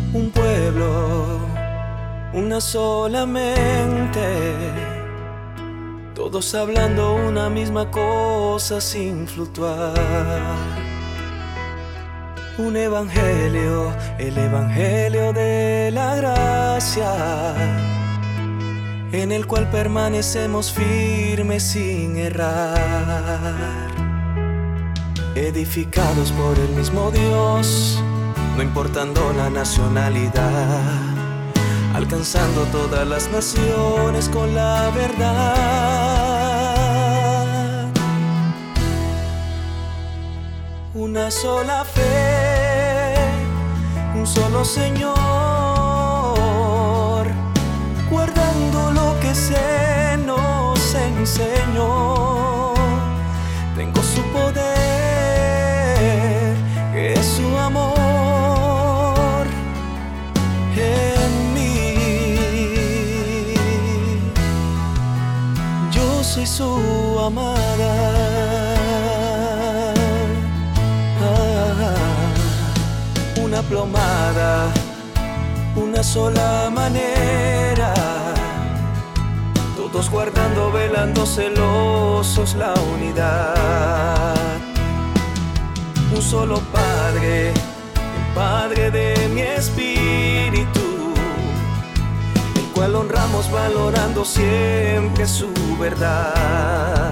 Un pueblo, una sola mente, todos hablando una misma cosa sin fluctuar. Un evangelio, el evangelio de la gracia, en el cual permanecemos firmes sin errar. Edificados por el mismo Dios, no importando la nacionalidad, alcanzando todas las naciones con la verdad. Una sola fe, un solo Señor, guardando lo que se nos enseñó. Tengo su poder, que es su amor en mí. Yo soy su amada. Una plomada, una sola manera, todos guardando, velando, celosos la unidad. Un solo Padre, el Padre de mi espíritu, el cual honramos valorando siempre su verdad.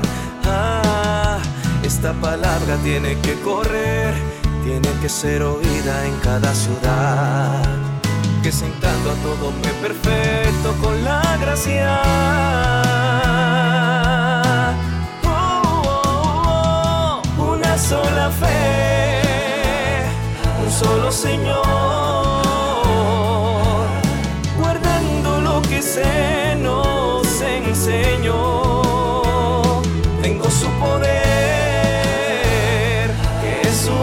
Esta palabra tiene que correr, tiene que ser oída en cada ciudad, que sentando a todo me perfecto con la gracia. Una sola fe, un solo Señor, guardando lo que se nos enseñó. Tengo su poder, que es su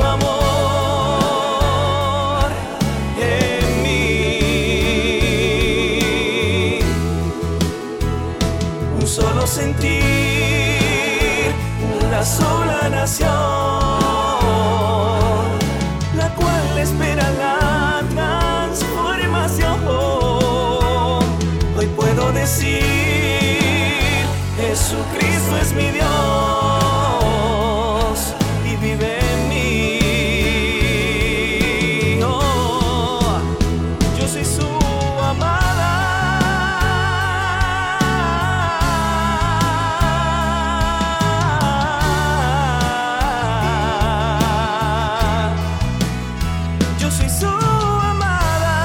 amor en mí. Un solo sentir, una sola nación, la cual espera la transformación. Hoy puedo decir, Jesucristo es mi Dios y vive en mí. Oh, yo soy su amada. Yo soy su amada.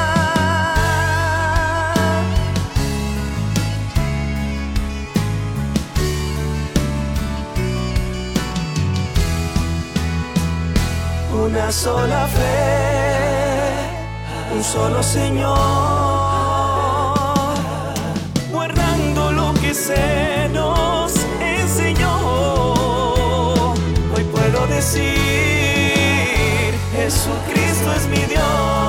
Una sola fe, un solo Señor, guardando lo que se nos enseñó. Hoy puedo decir, Jesucristo es mi Dios.